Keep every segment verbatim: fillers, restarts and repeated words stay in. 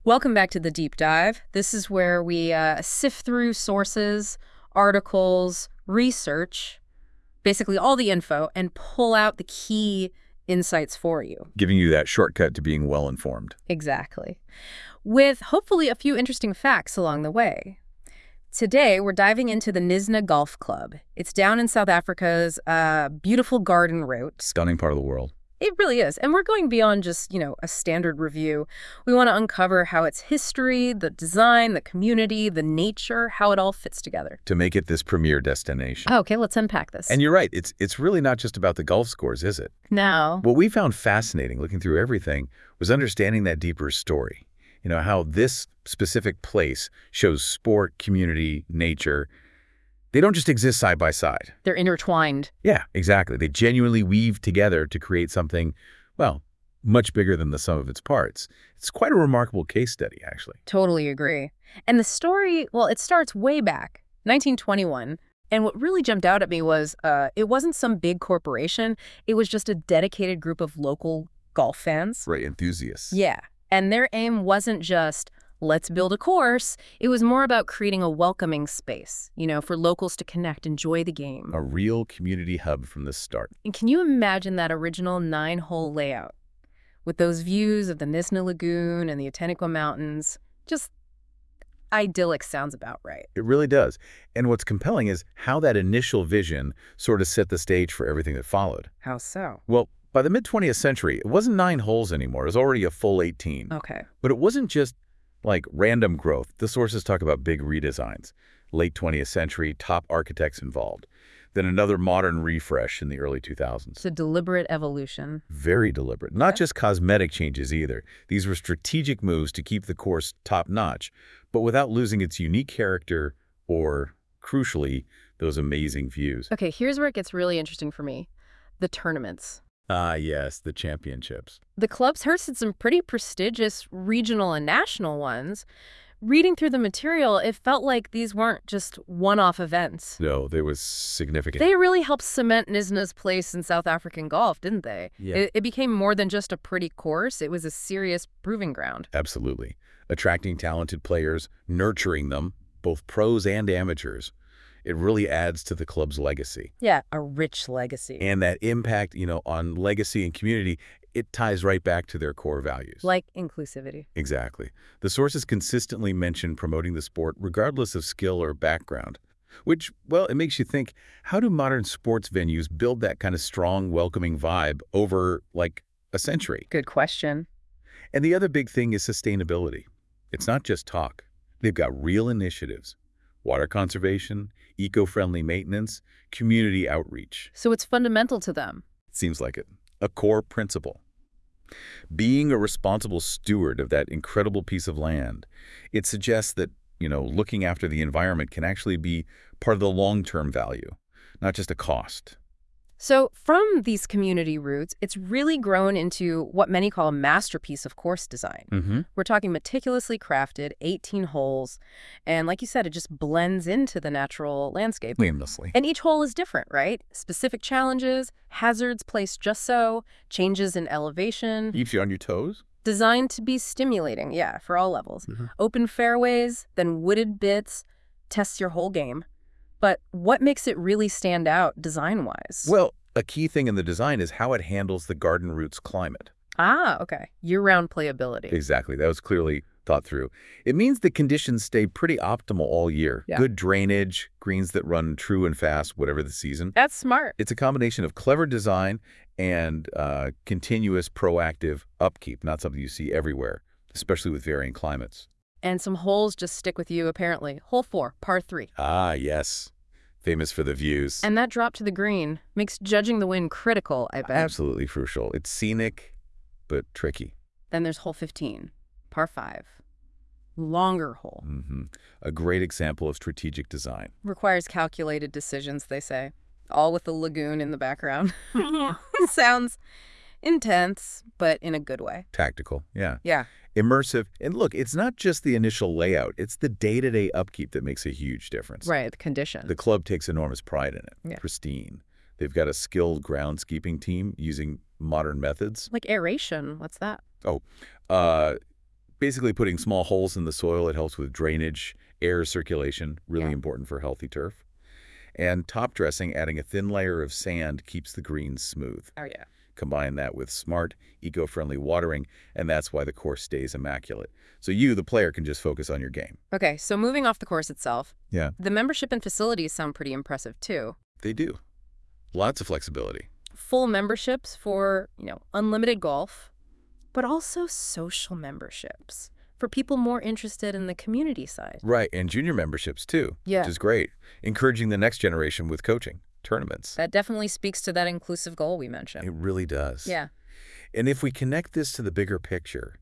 Welcome back to the deep dive. This is where we uh, sift through sources, articles, research, basically all the info, and pull out the key insights for you. Giving you that shortcut to being well-informed. Exactly. With hopefully a few interesting facts along the way. Today, we're diving into the Knysna Golf Club. It's down in South Africa's uh, beautiful garden route. Stunning part of the world. It really is. And we're going beyond just, you know, a standard review. We want to uncover how its history, the design, the community, the nature, how it all fits together. To make it this premier destination. Oh, okay, let's unpack this. And you're right. It's, it's really not just about the golf scores, is it? No. What we found fascinating looking through everything was understanding that deeper story. You know, how this specific place shows sport, community, nature. They don't just exist side by side. They're intertwined. Yeah, exactly. They genuinely weave together to create something, well, much bigger than the sum of its parts. It's quite a remarkable case study, actually. Totally agree. And the story, well, it starts way back, nineteen twenty-one. And what really jumped out at me was uh, it wasn't some big corporation. It was just a dedicated group of local golf fans. Right, enthusiasts. Yeah. And their aim wasn't just, let's build a course. It was more about creating a welcoming space, you know, for locals to connect, enjoy the game. A real community hub from the start. And can you imagine that original nine-hole layout with those views of the Knysna Lagoon and the Ateniqua Mountains? Just idyllic sounds about right. It really does. And what's compelling is how that initial vision sort of set the stage for everything that followed. How so? Well, by the mid-twentieth century, it wasn't nine holes anymore. It was already a full eighteen. Okay. But it wasn't just like random growth. The sources talk about big redesigns. Late twentieth century, top architects involved. Then another modern refresh in the early two thousands. It's a deliberate evolution. Very deliberate. Not Okay. just cosmetic changes either. These were strategic moves to keep the course top-notch, but without losing its unique character or, crucially, those amazing views. Okay, here's where it gets really interesting for me. The tournaments. Ah, yes, the championships. The club's hosted some pretty prestigious regional and national ones. Reading through the material, it felt like these weren't just one-off events. No, there was significant. They really helped cement Knysna's place in South African golf, didn't they? Yeah. It, it became more than just a pretty course. It was a serious proving ground. Absolutely. Attracting talented players, nurturing them, both pros and amateurs. It really adds to the club's legacy. Yeah, a rich legacy. And that impact, you know, on legacy and community, it ties right back to their core values. Like inclusivity. Exactly. The sources consistently mention promoting the sport regardless of skill or background, which, well, it makes you think, how do modern sports venues build that kind of strong, welcoming vibe over, like, a century? Good question. And the other big thing is sustainability. It's not just talk. They've got real initiatives. Water conservation, eco-friendly maintenance, community outreach. So it's fundamental to them. It seems like it. A core principle. Being a responsible steward of that incredible piece of land, it suggests that, you know, looking after the environment can actually be part of the long-term value, not just a cost. So from these community roots, it's really grown into what many call a masterpiece of course design. Mm-hmm. We're talking meticulously crafted, eighteen holes, and like you said, it just blends into the natural landscape. Seamlessly. And each hole is different, right? Specific challenges, hazards placed just so, changes in elevation, Keeps you on your toes? designed to be stimulating, yeah, for all levels. Mhm. Open fairways, then wooded bits, tests your whole game. But what makes it really stand out design-wise? Well, a key thing in the design is how it handles the garden route's climate. Ah, okay. Year-round playability. Exactly. That was clearly thought through. It means the conditions stay pretty optimal all year. Yeah. Good drainage, greens that run true and fast, whatever the season. That's smart. It's a combination of clever design and uh, continuous proactive upkeep, not something you see everywhere, especially with varying climates. And some holes just stick with you, apparently. Hole four, par three. Ah, yes. Famous for the views. And that drop to the green makes judging the wind critical, I bet. Absolutely crucial. It's scenic, but tricky. Then there's hole fifteen, par five. Longer hole. Mm-hmm. A great example of strategic design. Requires calculated decisions, they say. All with the lagoon in the background. Sounds intense, but in a good way. Tactical, yeah. Yeah. Immersive. And look, it's not just the initial layout. It's the day-to-day upkeep that makes a huge difference. Right, the condition. The club takes enormous pride in it. Yeah. Pristine. They've got a skilled groundskeeping team using modern methods. Like aeration, what's that? Oh, uh, Basically putting small holes in the soil. It helps with drainage, air circulation, really Yeah. important for healthy turf. And top dressing, adding a thin layer of sand, keeps the greens smooth. Oh, yeah. Combine that with smart, eco-friendly watering, and that's why the course stays immaculate. So you, the player, can just focus on your game. Okay, so moving off the course itself, Yeah. the membership and facilities sound pretty impressive, too. They do. Lots of flexibility. Full memberships for, you know, unlimited golf, but also social memberships for people more interested in the community side. Right, and junior memberships, too, Yeah. which is great. Encouraging the next generation with coaching, tournaments. That definitely speaks to that inclusive goal we mentioned. It really does. Yeah. And if we connect this to the bigger picture,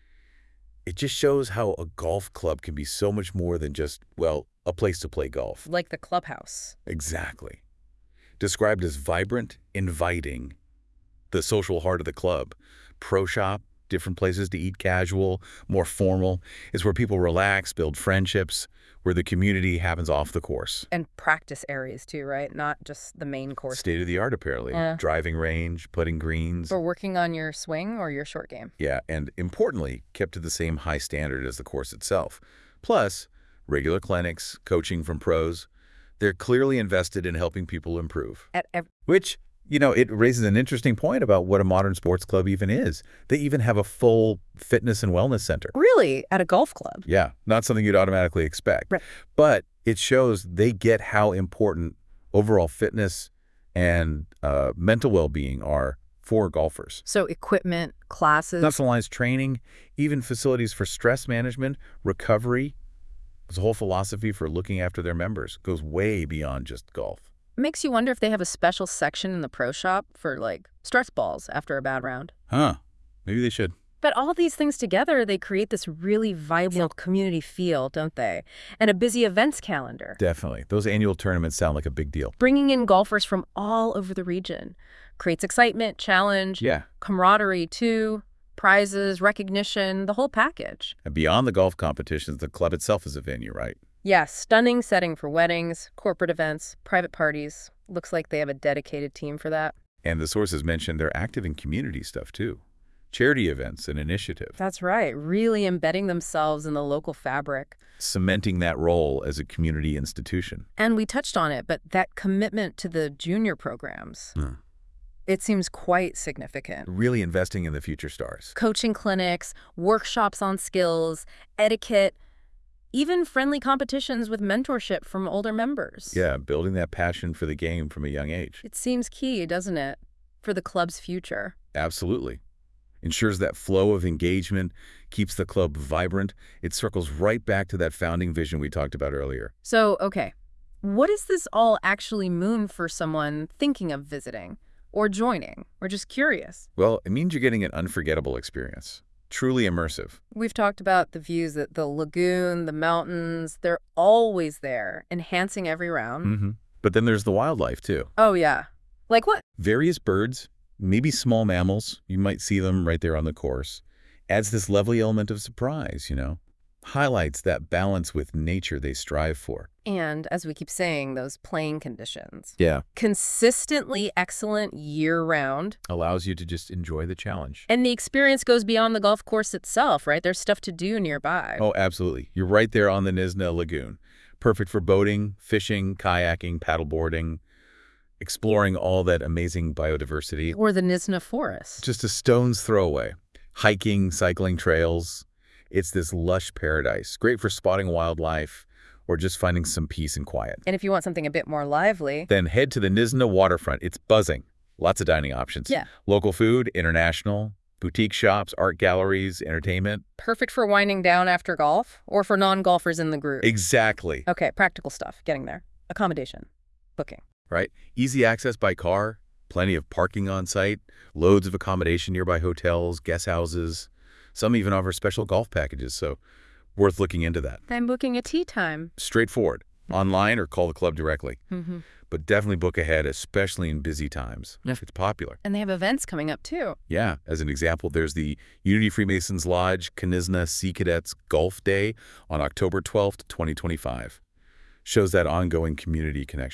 it just shows how a golf club can be so much more than just, well, a place to play golf. Like the clubhouse. Exactly. Described as vibrant, inviting, the social heart of the club. Pro shop, different places to eat casual, more formal. It's where people relax, build friendships, where the community happens off the course. And practice areas, too, right? Not just the main course. State of the art, apparently. Yeah. Driving range, putting greens. For working on your swing or your short game. Yeah, and importantly, kept to the same high standard as the course itself. Plus, regular clinics, coaching from pros. They're clearly invested in helping people improve. At ev Which, you know, it raises an interesting point about what a modern sports club even is. They even have a full fitness and wellness center. Really? At a golf club? Yeah, not something you'd automatically expect. Right. But it shows they get how important overall fitness and uh, mental well-being are for golfers. So equipment, classes. Personalized training, even facilities for stress management, recovery. There's a whole philosophy for looking after their members. It goes way beyond just golf. Makes you wonder if they have a special section in the pro shop for, like, stress balls after a bad round. Huh. Maybe they should. But all these things together, they create this really vibrant community feel, don't they? And a busy events calendar. Definitely. Those annual tournaments sound like a big deal. Bringing in golfers from all over the region. Creates excitement, challenge, Yeah. camaraderie, too, prizes, recognition, the whole package. And beyond the golf competitions, the club itself is a venue, right? Yeah, stunning setting for weddings, corporate events, private parties. Looks like they have a dedicated team for that. And the sources mentioned they're active in community stuff, too. Charity events and initiatives. That's right, really embedding themselves in the local fabric. Cementing that role as a community institution. And we touched on it, but that commitment to the junior programs, Hmm. it seems quite significant. Really investing in the future stars. Coaching clinics, workshops on skills, etiquette, even friendly competitions with mentorship from older members. Yeah, building that passion for the game from a young age. It seems key, doesn't it, for the club's future? Absolutely. Ensures that flow of engagement, keeps the club vibrant. It circles right back to that founding vision we talked about earlier. So, okay, what does this all actually mean for someone thinking of visiting or joining or just curious? Well, it means you're getting an unforgettable experience. Truly immersive. We've talked about the views, that the lagoon, the mountains, they're always there, enhancing every round. Mm-hmm. But then there's the wildlife, too. Oh, yeah. Like what? Various birds, maybe small mammals. You might see them right there on the course. Adds this lovely element of surprise, you know. Highlights that balance with nature they strive for. And, as we keep saying, those playing conditions. Yeah. Consistently excellent year-round. Allows you to just enjoy the challenge. And the experience goes beyond the golf course itself, right? There's stuff to do nearby. Oh, absolutely. You're right there on the Nizhna Lagoon. Perfect for boating, fishing, kayaking, paddleboarding, exploring all that amazing biodiversity. Or the Nizhna Forest. Just a stone's throw away. Hiking, cycling trails. It's this lush paradise. Great for spotting wildlife or just finding some peace and quiet. And if you want something a bit more lively, Then head to the Nizhna waterfront. It's buzzing. Lots of dining options. Yeah. Local food, international, boutique shops, art galleries, entertainment. perfect for winding down after golf or for non-golfers in the group. Exactly. Okay, practical stuff, getting there. Accommodation, booking. Right? Easy access by car, plenty of parking on site, loads of accommodation nearby hotels, guest houses. Some even offer special golf packages, so worth looking into that. Then booking a tea time. Straightforward. Online or call the club directly. Mm-hmm. But definitely book ahead, especially in busy times. Yeah. It's popular. And they have events coming up, too. Yeah. As an example, there's the Unity Freemasons Lodge Knizna Sea Cadets Golf Day on October twelfth, twenty twenty-five. Shows that ongoing community connection.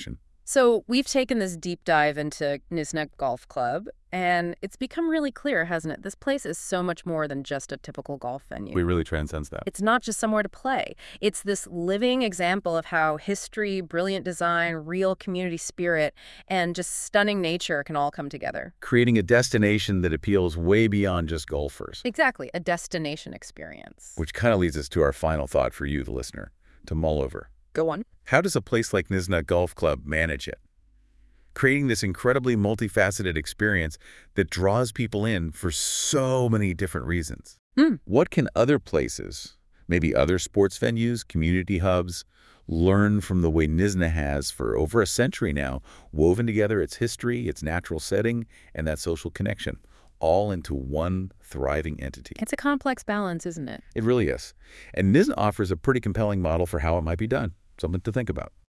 So we've taken this deep dive into Nizhna Golf Club, and it's become really clear, hasn't it? This place is so much more than just a typical golf venue. We really transcends that. It's not just somewhere to play. It's this living example of how history, brilliant design, real community spirit, and just stunning nature can all come together. Creating a destination that appeals way beyond just golfers. Exactly, a destination experience. Which kind of leads us to our final thought for you, the listener, to mull over. Go on. How does a place like Nizhna Golf Club manage it? Creating this incredibly multifaceted experience that draws people in for so many different reasons. Mm. What can other places, maybe other sports venues, community hubs, learn from the way Nizhna has, for over a century now, woven together its history, its natural setting, and that social connection, all into one thriving entity? It's a complex balance, isn't it? It really is. And Nizhna offers a pretty compelling model for how it might be done. Something to think about.